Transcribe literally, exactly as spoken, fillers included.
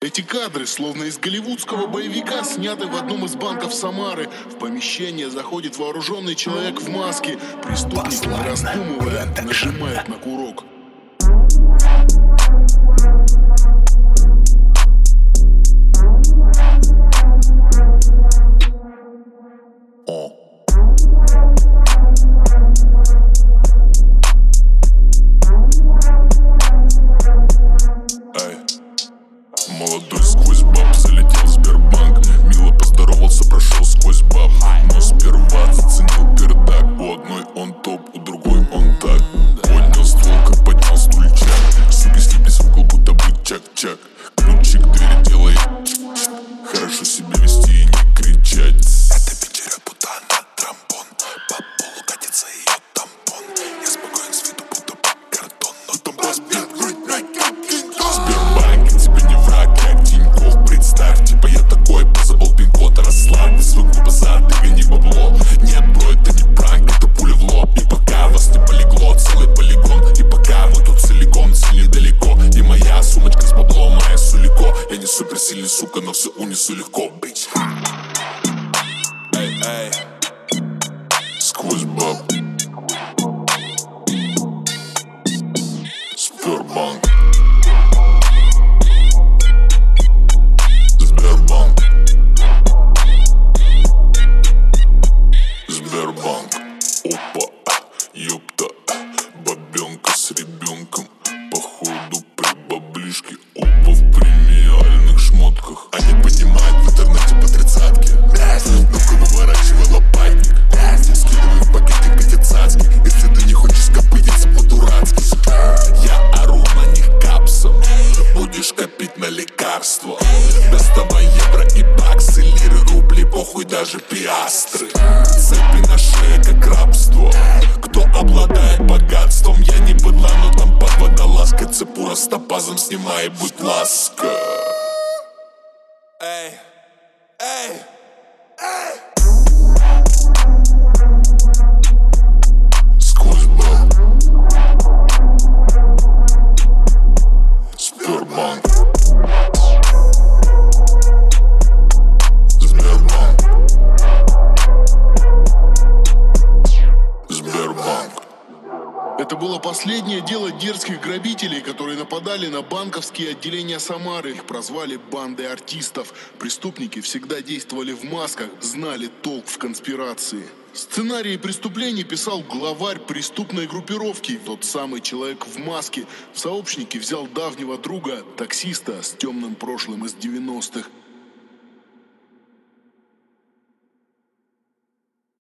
Эти кадры, словно из голливудского боевика, сняты в одном из банков Самары. В помещение заходит вооруженный человек в маске. Преступник, не раздумывая, нажимает на курок. О. Эй, молодой сквозь баб залетел в Сбербанк. Мило поздоровался, прошел сквозь баб. Но сперва заценил пердак. У одной он топ, у другой он так. Поднял ствол, как поднял стульчак. Суки слиплись в угол, будто бы чак-чак. Ключик двери делает. Хорошо себя вести и не кричать. Это Питера путана, тромбон. По полу катится ее тампон. Я спокоен с виду, будто бы картон. Но там разбит грудь, как Кинг-Конг. Сбербанк тебе не враг, как Тинькофф. Представь, типа я такой, позабыл пин-код. Расслабь, свой глупо зад, ты гони бабло. Нет, бро, это не пранк, это пуля в лоб. И пока вас не полегло, целый полигон. И пока вы тут целиком, сильно далеко. И моя сумочка с баблом, моя сулико. Я не суперсильный, сука, но все унесу легко, бич. Эй, эй, сквозь баб. Сбербанк. Сбербанк. Сбербанк. Опа, ёпта. Бабёнка с ребенком. Походу при баблишке. Оба в премиальных шмотках. Они поднимают в интернете по тридцатке. Ну-ка выворачивай лопатник. Скидывай в пакетик эти цацки. Если ты не хочешь копытиться по-дурацки. Я ору на них капсом. Будешь копить на лекарства. Доставай евро и баксы. Лиры, рубли, похуй даже пиастры. Цепи на шее, как рабство. Кто обладает богатством? Я не быдла, но там под водолазкой. Цепу растопазом снимай, будь ласка. Эй, эй, эй. Сквозь баб. Сбербанк. Сбербанк. Сбербанк. Это было последнее дело дерзких грабителей, которые нападали на банковские отделения Самары. Их прозвали бандой артистов. Преступники всегда действовали в масках, знали толк в конспирации. Сценарии преступлений писал главарь преступной группировки, тот самый человек в маске. В сообщники взял давнего друга, таксиста с темным прошлым из девяностых.